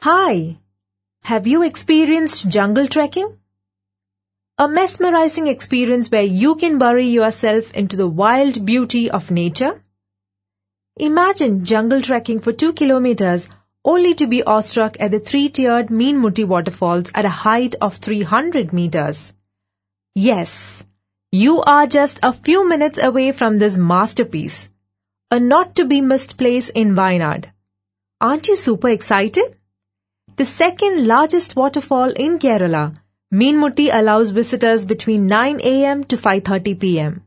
Hi, have you experienced jungle trekking? A mesmerizing experience where you can bury yourself into the wild beauty of nature? Imagine jungle trekking for 2 kilometers only to be awestruck at the three-tiered Meenmutty waterfalls at a height of 300 meters. Yes, you are just a few minutes away from this masterpiece, a not-to-be-missed place in Wayanad. Aren't you super excited? The second largest waterfall in Kerala, Meenmutty allows visitors between 9 a.m. to 5:30 p.m.